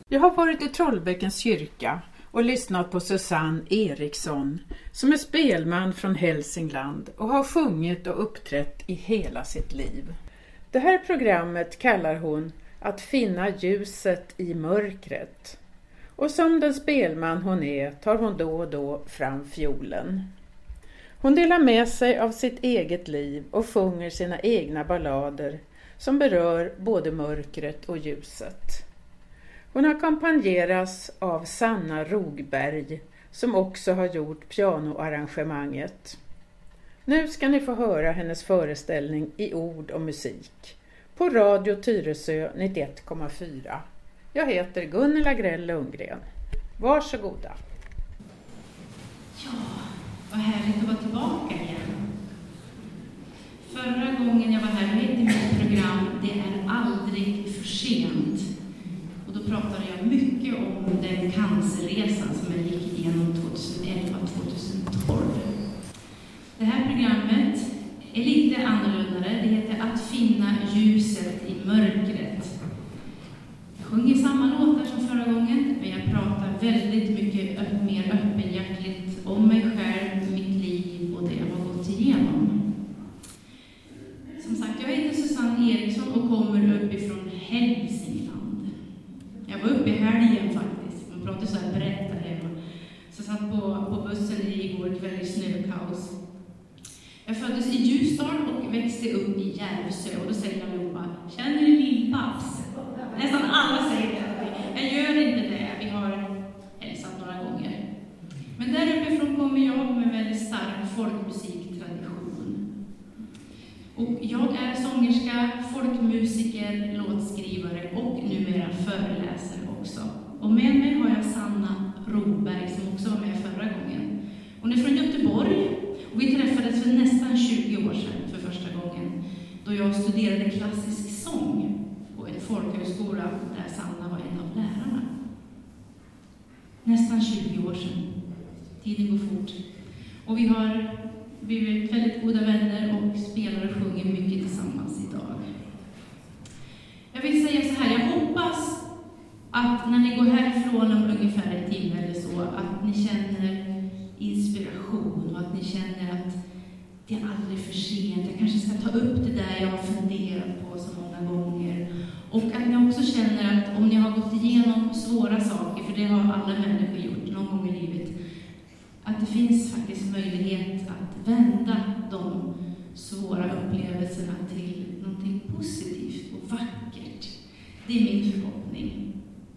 Jag har varit i Trollbäckens kyrka och lyssnat på Susanne Eriksson som är spelman från Hälsingland och har sjungit och uppträtt i hela sitt liv. Det här programmet kallar hon Att finna ljuset i mörkret. Och som den spelman hon är tar hon då och då fram fiolen. Hon delar med sig av sitt eget liv och sjunger sina egna ballader som berör både mörkret och ljuset. Hon ackompanjeras av Sanna Rogberg som också har gjort pianoarrangemanget. Nu ska ni få höra hennes föreställning i ord och musik på Radio Tyresö 91,4. Jag heter Gunilla Grell Lundgren. Varsågoda. Ja, vad härligt att vara tillbaka igen. Förra gången jag var här med i mitt program Det är aldrig för sent. Och då pratade jag mycket om den cancerresan som jag gick igenom 2011-2012. Det här programmet är lite annorlunda. Det heter Att finna ljuset i mörkret. Jag sjunger samma låtar som förra gången, men jag pratar väldigt mycket mer öppenhjärtligt om mig själv, mitt liv och det jag har gått igenom. Som sagt, jag heter Susanne Eriksson och kommer uppifrån Hälsingland. Jag var uppe i helgen faktiskt. Man pratar så här brett där hemma. Så jag satt på bussen igår kväll i snökaos. Jag föddes i Ljusdal och växte upp i Järvsö. Och då säger allihopa, känner ni Lill-Babs? Nästan alla säger det. Jag gör inte det. Vi har hälsat några gånger. Men där uppifrån kommer jag med väldigt stark folkmusiktradition. Och jag är sångerska, folkmusiker, låtskrivare och numera föreläsare också. Och med mig har jag Sanna Rogberg som också var med förra gången. Hon är från Göteborg och vi träffades för nästan 20 år sedan för första gången då jag studerade klassisk sång på en folkhögskola där Sanna var en av lärarna. Nästan 20 år sedan. Tiden går fort. Och vi har blivit väldigt goda vänner och spelar och sjunger mycket tillsammans idag. Jag vill säga så här, jag hoppas att när ni går härifrån om ungefär en timme eller så, att ni känner inspiration och att ni känner att det är aldrig för sent. Jag kanske ska ta upp det där jag har funderat på så många gånger. Och att ni också känner att om ni har gått igenom svåra saker, för det har alla människor gjort någon gång i livet, att det finns faktiskt möjlighet att vända de svåra upplevelserna till någonting positivt och vackert. Det är min förhoppning.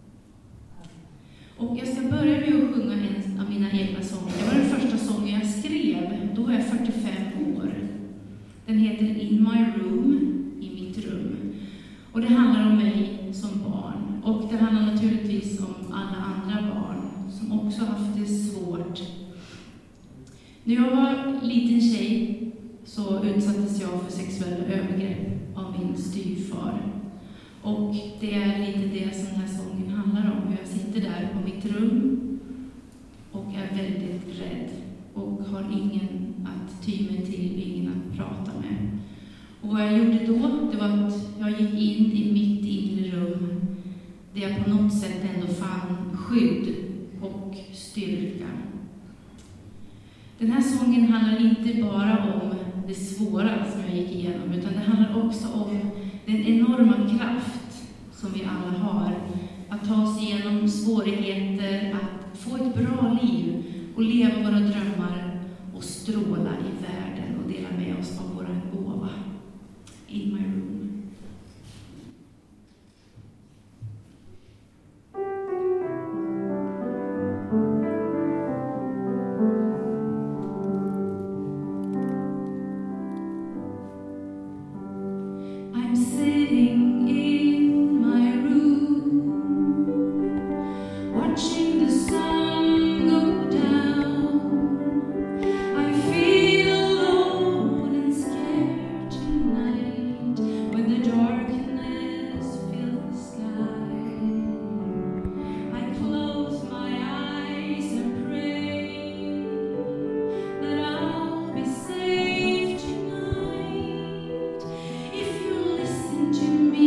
Och jag ska börja med att sjunga en av mina egna sånger. Det var den första sången jag skrev. Då var jag 45 år. Den heter In My Room, i mitt rum. Och det handlar om mig som barn. Och det handlar naturligtvis om alla andra barn som också haft det svårt. När jag var liten tjej så utsattes jag för sexuella övergrepp av min styvfar. Och det är lite det som den här sången handlar om. Jag sitter där på mitt rum och är väldigt rädd och har ingen att ty mig till, ingen att prata med. Och vad jag gjorde då, det var att jag gick in i mitt inre rum där jag på något sätt ändå fann skydd och styrka. Den här sången handlar inte bara om det svåra som jag gick igenom, utan det handlar också om den enorma kraft som vi alla har att ta oss igenom svårigheter, att få ett bra liv och leva våra drömmar och stråla i världen och dela med oss av våra gåva. In My Room. I'm sitting in my room, watching the sun go down. I feel alone and scared tonight when the darkness fills the sky. I close my eyes and pray that I'll be safe tonight. If you listen to me,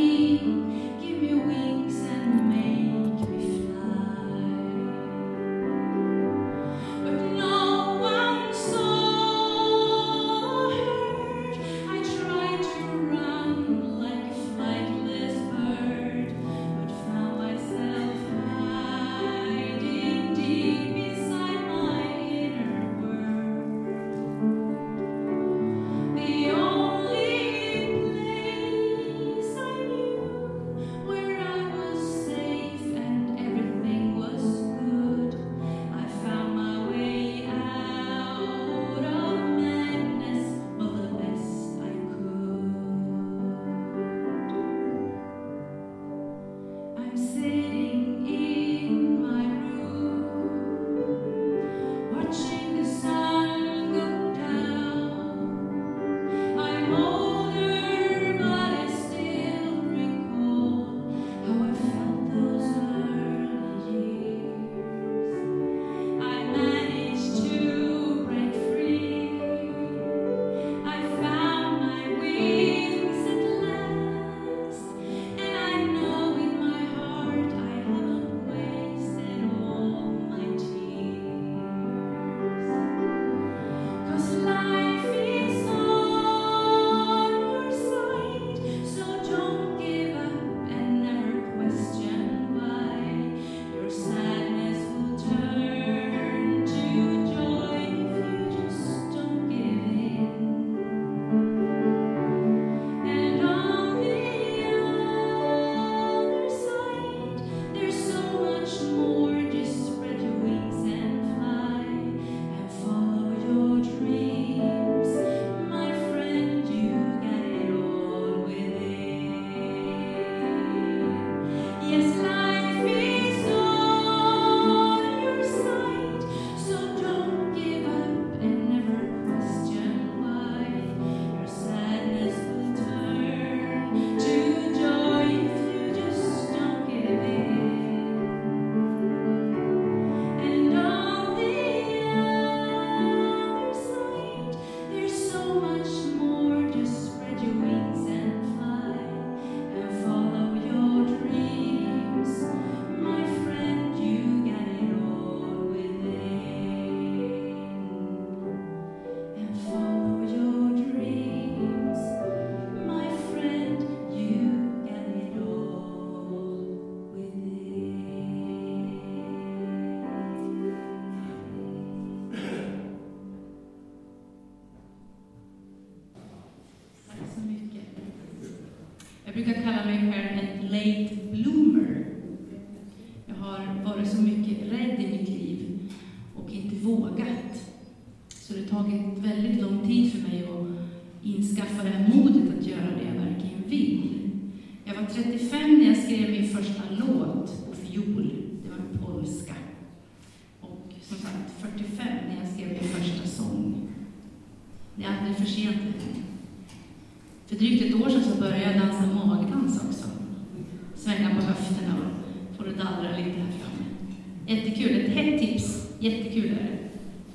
Jag brukar kalla mig själv en late bloomer. Jag har varit så mycket rädd i mitt liv och inte vågat. Så det har tagit väldigt lång tid för mig att inskaffa det här modet att göra det jag verkligen vill. Jag var 35 när jag skrev min första låt på fiol. Det var en polska. Och som sagt 45 när jag skrev min första sång. Det är aldrig för sent. För drygt ett år sedan så började jag dansa magdans också. Svänga på höfterna och få det dallra lite här framme. Jättekul, ett hett tips. Jättekul är det.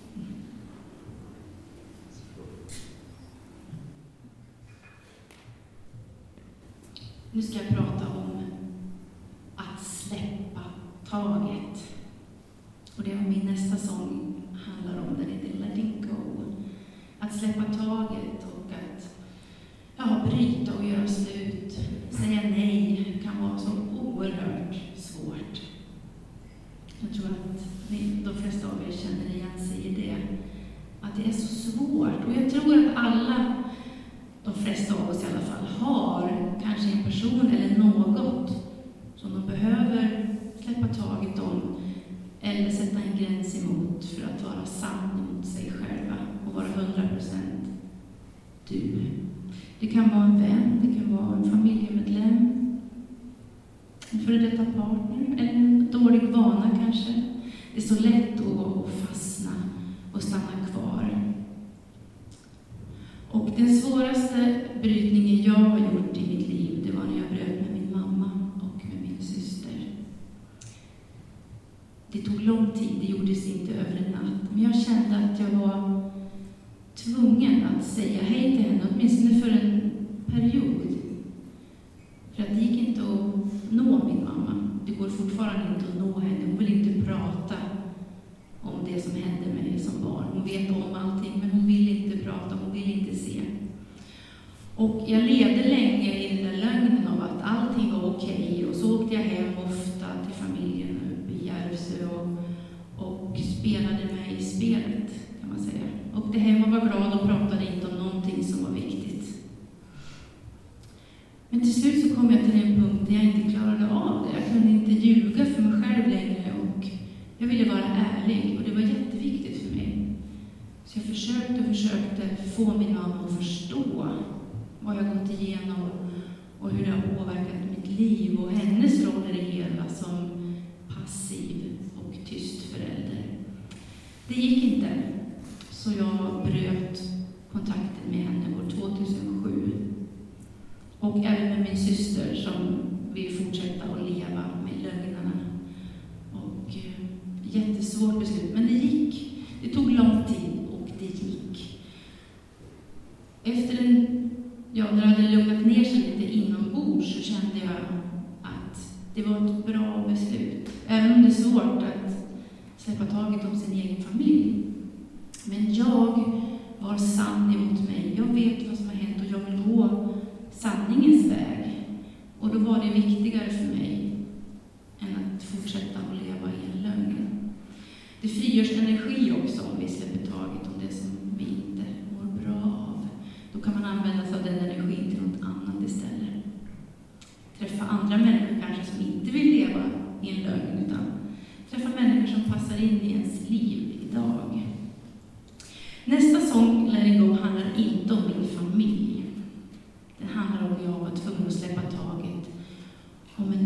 Nu ska jag prata om att släppa taget. Och det är min nästa sång handlar om. Den heter Letting Go. Att släppa taget och att bryta och göra slut. Säga nej kan vara så oerhört svårt. Jag tror att de flesta av er känner igen sig i det. Att det är så svårt. Och jag tror att alla, de flesta av oss i alla fall, har kanske en person eller något som de behöver släppa taget om eller sätta en gräns emot för att vara sann mot sig själva och vara 100% du. Det kan vara en vän, det kan vara en familjemedlem, en före detta partner eller en dålig vana kanske. Det är så lätt att fastna och stanna kvar. Och den svåraste brytningen jag har gjort i mitt liv, det var när jag bröt med min mamma och med min syster. Det tog lång tid, det gjordes inte över en natt. Men jag kände att jag var tvungen att säga hej till henne, åtminstone för en period. För att det gick inte att nå min mamma. Det går fortfarande inte att nå henne. Hon vill inte prata om det som hände mig som barn. Hon vet om allting, men hon vill inte prata, hon vill inte se. Och jag levde länge i den där lögnen av att allting var okej. Och så åkte jag hem ofta till familjen uppe i Järvsö och spelade mig i spelet, kan man säga. Och det hemma var glad och pratade inte om någonting som var viktigt. Men till slut så kom jag till en punkt där jag inte klarade av det. Jag kunde inte ljuga för mig själv längre och jag ville vara ärlig och det var jätteviktigt för mig. Så jag försökte få min mamma att förstå vad jag gått igenom och hur det har påverkat mitt liv och hennes roll i det hela som passiv och tyst förälder. Det gick inte, så jag bröt kontakten med henne år 2007. Och även med min syster som vill fortsätta att leva med lögnerna. Och jättesvårt beslut, men det gick. Det tog lång tid och det gick. Efter när det hade lugnat ner sig lite inombords så kände jag att det var ett bra beslut. Även om det är svårt att släppa taget om sin egen familj. Men jag var sann emot mig. Jag vet vad som har hänt och jag vill gå sanningens väg. Och då var det viktigare för mig än att fortsätta att leva i en lögn. Det frigörs energi också om vi släpper taget om det som vi inte mår bra av. Då kan man använda sig av den energin till något annat istället. Träffa andra människor kanske som inte vill leva i en lögn utan träffa människor som passar in i ens liv idag. Nästa sång, Let It Go, handlar inte om min familj. Den handlar om att jag var tvungen att släppa taget om en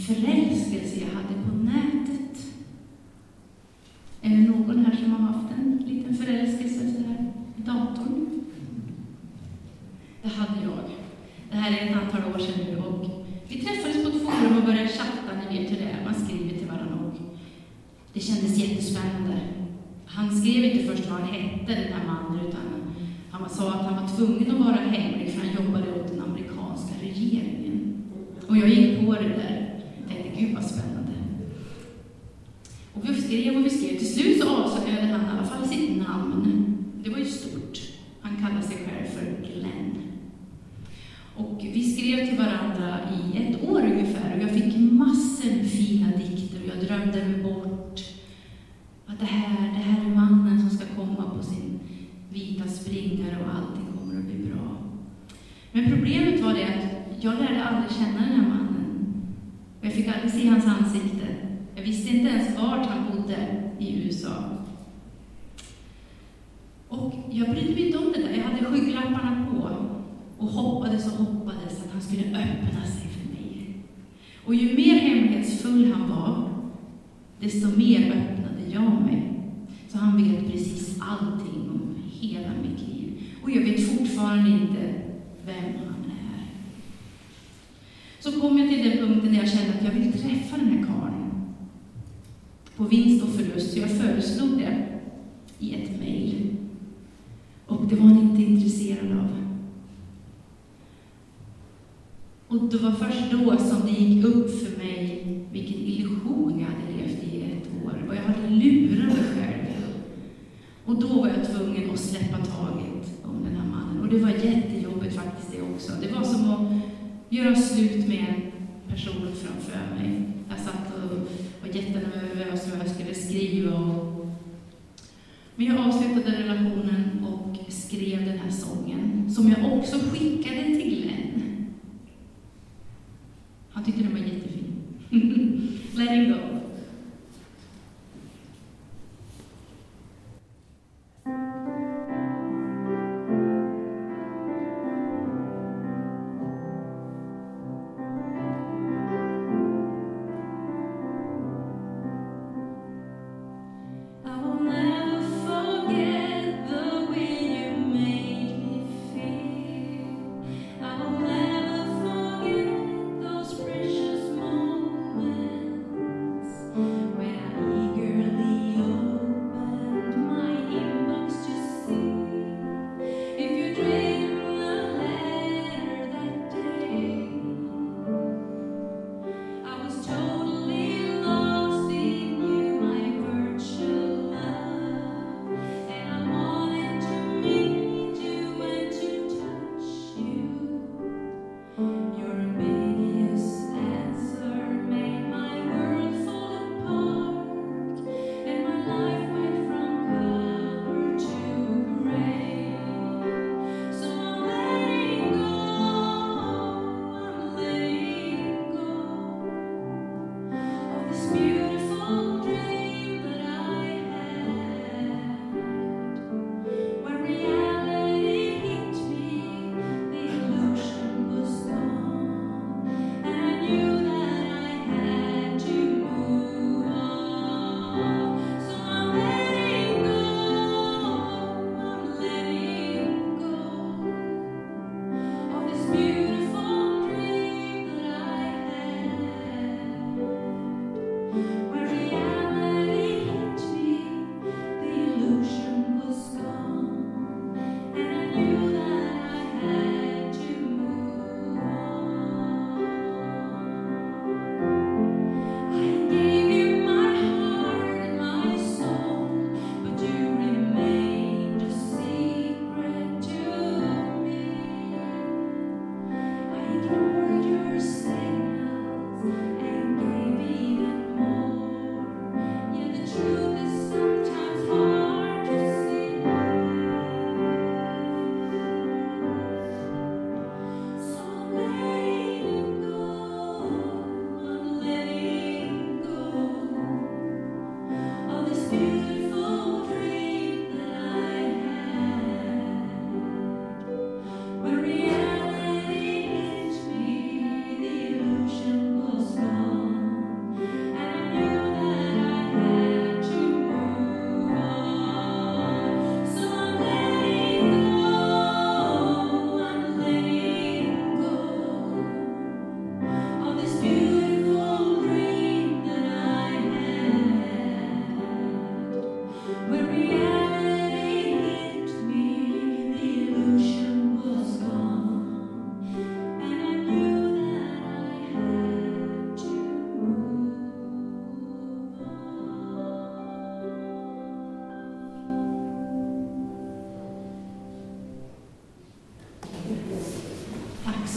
förälskelse jag hade på nätet. Är det någon här som har haft en liten förälskelse så här i datorn? Det hade jag. Det här är ett antal år sedan nu och vi träffades på ett forum och började chatta, ni vet hur det är, man skriver till varandra och det kändes jättespännande. Han skrev inte först vad han hette, den här mannen, utan han sa att han var tvungen att vara hemlig för han jobbade åt den amerikanska regeringen. Och jag gick på det där. Jag tänkte, gud vad spännande. Och vi skrev. Till slut så avslöjade han i alla fall sitt namn. Det var ju stort. Han kallade sig själv för Glenn. Och vi skrev till varandra i ett år ungefär. Och jag fick massor med fina dikter. Och jag drömde mig bort. Att det här är mannen som ska komma på sin vita springare och allting kommer att bli bra. Men problemet var det att jag lärde aldrig känna den här mannen. Jag fick aldrig se hans ansikte. Jag visste inte ens vart han bodde i USA. Och jag brydde mig inte om det där. Jag hade skygglapparna på och hoppades att han skulle öppna sig för mig. Och ju mer hemlighetsfull han var, desto mer öppnade jag mig. Så han vet precis allting om hela mitt liv. Och jag vet fortfarande inte vem han är. Så kom jag till den punkten där jag kände att jag vill träffa den här karln. På vinst och förlust. Så jag föreslog det i ett mejl. Och det var han inte intresserad av. Och det var först då som det gick upp för mig vilken illusion jag hade levt i ett år. Och jag hade lurat mig själv. Och då var jag tvungen att släppa taget om den här mannen. Och det var jättejobbigt faktiskt det också. Det var som att göra slut med en person framför mig. Jag satt och var jättenervös vad jag skulle skriva. Men jag avslutade relationen och skrev den här sången. Som jag också skickade till Glenn. Han tyckte den var jättefin. Let it go. Precious moments.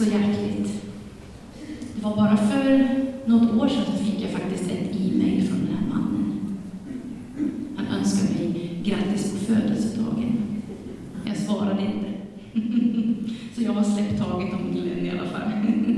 så hjärtligt. Det var bara för något år sedan så fick jag faktiskt ett e-mail från den här mannen. Han önskade mig grattis på födelsedagen. Jag svarade inte. Så jag har släppt taget om Glenn i alla fall.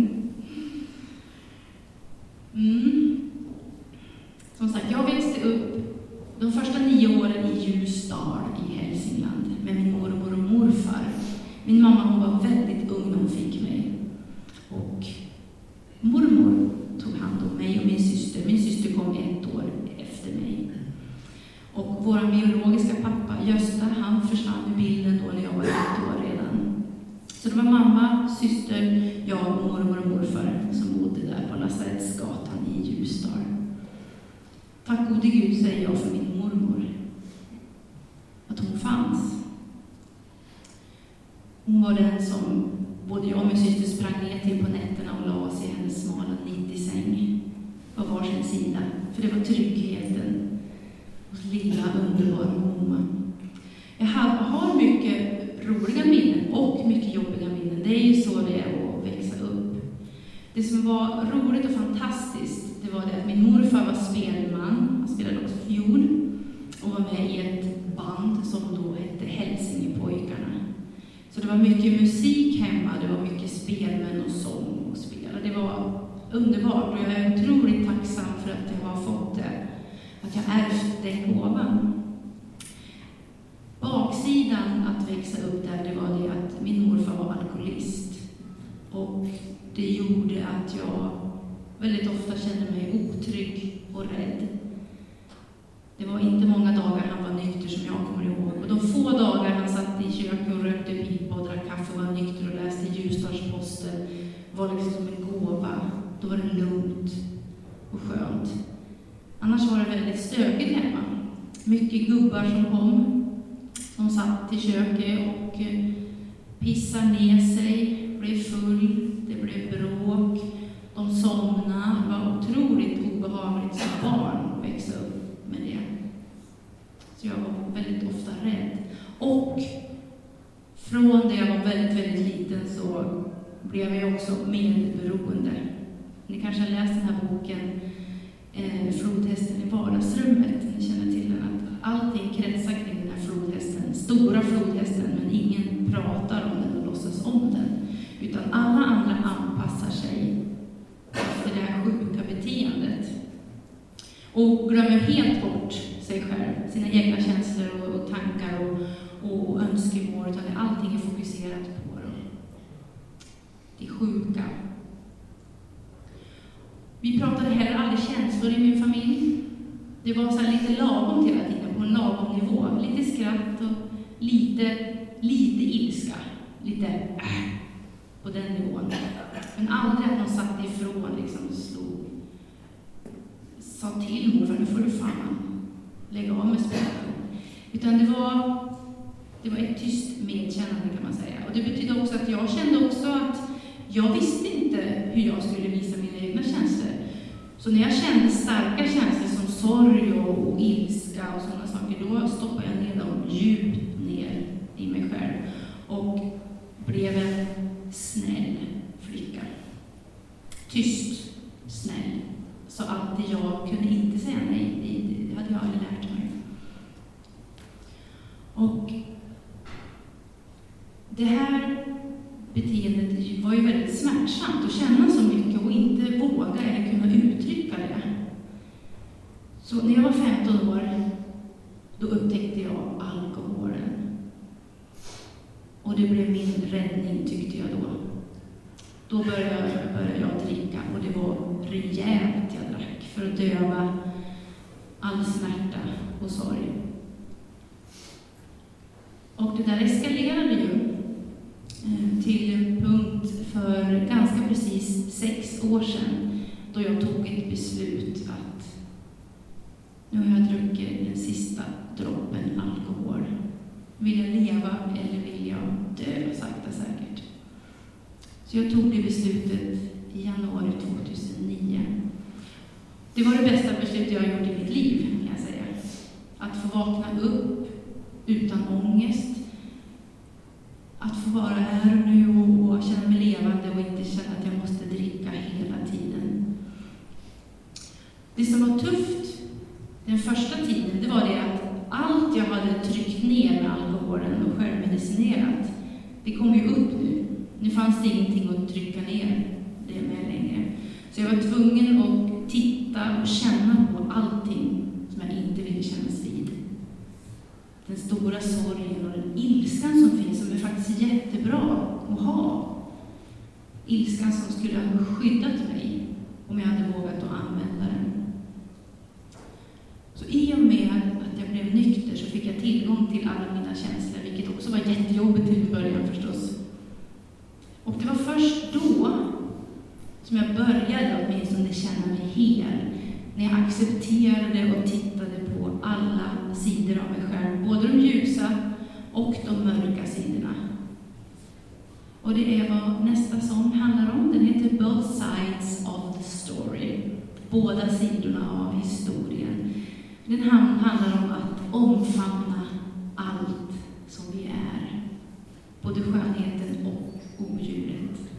Som sagt, jag växte upp de första 9 åren i Ljusdal i Hälsingland med min mormor och morfar. Min mamma hon var väldigt ung när hon fick mig. Och mormor tog hand om mig och min syster. Min syster kom 1 år efter mig. Och vår biologiska pappa, Gösta, han försvann ur bilden då när jag var 1 år redan. Så det var mamma, syster, jag och mormor och morfar som bodde där på Lasarettsgatan i Ljusdal. Tack gode Gud säger jag för min mormor. Att hon fanns. Hon var den som både jag och min syster sprang ner till på nätterna och la oss i hennes smala 90-säng på varsin sida. För det var tryggheten hos lilla underbara mamma. Jag har mycket roliga minnen och mycket jobbiga minnen. Det är ju så det är att växa upp. Det som var roligt och fantastiskt, det var det att min morfar var spelman. Han spelade också fiol och var med i ett band som då hette Hälsingepojkarna. Så det var mycket musik hemma, det var mycket spelmän och sång och spel. Det var underbart och jag är otroligt tacksam för att jag har fått det. Att jag ärvt den gåvan. Baksidan att växa upp där, det var det att min morfar var alkoholist. Och det gjorde att jag väldigt ofta kände mig otrygg och rädd. Det var inte många dagar han var nykter som jag kommer ihåg. Och de få dagar han satt i köket och rökte pipa och drack kaffe och var nykter och läste Ljusdalsposten var liksom som en gåva. Då var det lugnt och skönt. Annars var det väldigt stökigt hemma. Mycket gubbar som kom. De satt i köket och pissade ner sig, blev full, det blev bråk. De somnade. Det var otroligt obehagligt som barn att växa upp med det. Så jag var väldigt ofta rädd. Och från det jag var väldigt, väldigt liten så blev jag också medberoende. Ni kanske har läst den här boken Flodhästen i vardagsrummet. Ni känner till den, att allting kretsar kring den här flodhästen. Stora flodhästen, men ingen pratar om den och låtsas om den. Utan alla andra anpassar sig efter det här sjuka beteendet. Och glömmer helt bort sig själv, sina egna känslor och tankar och önskemål. Utan allting är fokuserat på dem. Det är sjuka. Vi pratade heller aldrig känslor i min familj. Det var så här lite lagom hela tiden, på en lagom nivå. Lite skratt och lite ilska. Lite på den nivån. Men aldrig att någon satt ifrån liksom slog. Sa till morfar, nu får du fan lägga av med spelet. Utan det var ett tyst medkännande kan man säga. Och det betyder också att jag kände också att jag visste inte hur jag skulle visa mina egna känslor. Så när jag kände starka känslor som sorg och ilska och sådana saker, då stoppade jag ner dem djupt ner i mig själv. Och blev en snäll flicka. Tyst, snäll. Så alltid jag kunde inte säga nej. Det hade jag aldrig lärt mig. Och det här beteendet var ju väldigt smärtsamt att känna så mycket och inte våga eller kunna uttrycka det. Så när jag var 15 år, då upptäckte jag alkoholen. Och det blev min räddning, tyckte jag då. Då började jag dricka och det var rejält jag drack för att döva all smärta och sorg. Och det där eskalerade ju till en punkt för ganska precis 6 år sedan då jag tog ett beslut att nu har jag druckit den sista droppen alkohol. Vill jag leva eller vill jag dö, sakta säkert. Så jag tog det beslutet i januari 2009. Det var det bästa beslutet jag har gjort i mitt liv, kan jag säga. Att få vakna upp utan ångest. Att få vara här nu och känna mig levande och inte medicinerat. Det kom ju upp nu. Nu fanns det ingenting att trycka ner det med längre. Så jag var tvungen att titta och känna på allting som jag inte ville kännas vid. Den stora sorgen och den ilskan som finns, som är faktiskt jättebra att ha. Ilskan som skulle ha skyddat mig om jag hade vågat att använda den. Så i och med att jag blev nykter så fick jag tillgång till alla mina känslor, vilket också var jättejobbigt till början förstås. Och det var först då som jag började åtminstone känna mig hel, när jag accepterade och tittade på alla sidor av mig själv, både de ljusa och de mörka sidorna. Och det är vad nästa sång handlar om. Den heter Both Sides of the Story. Båda sidorna av historien. Den handlar om att omfamna allt som vi är. Både skönheten och odjuret.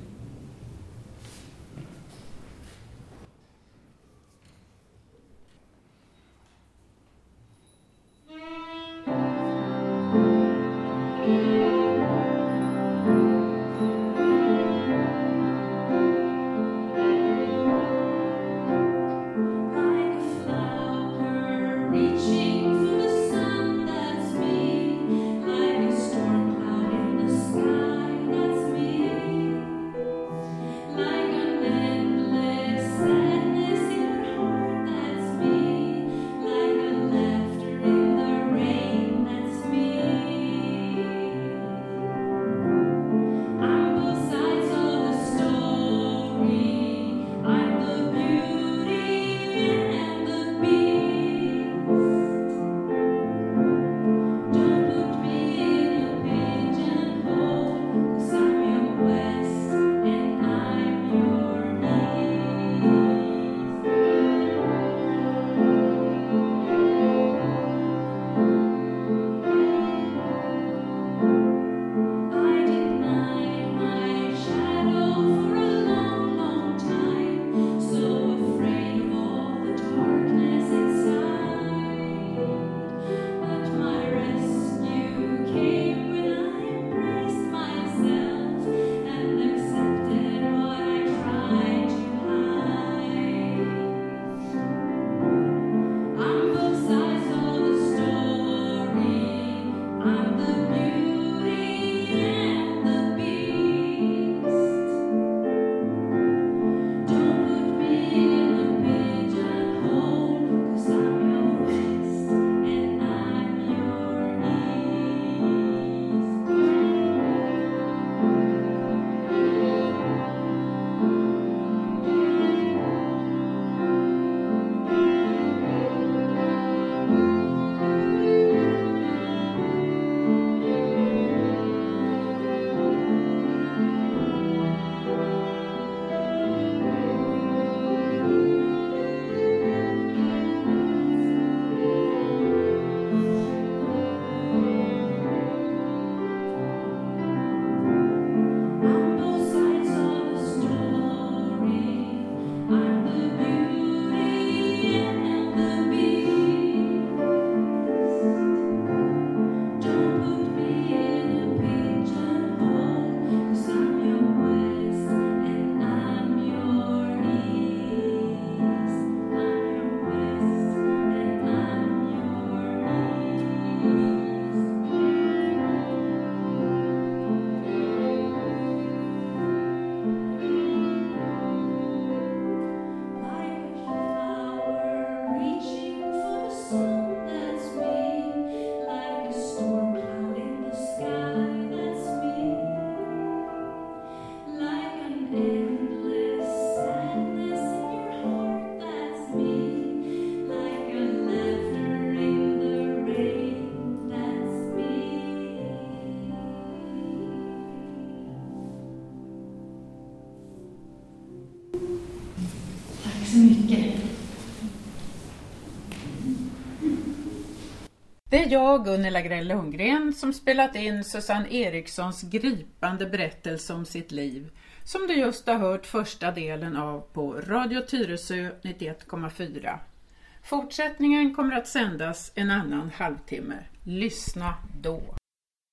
så mycket. Det är jag, Gunilla Grell Lundgren, som spelat in Susanne Erikssons gripande berättelse om sitt liv, som du just har hört första delen av på Radio Tyresö 91,4. Fortsättningen kommer att sändas en annan halvtimme. Lyssna då.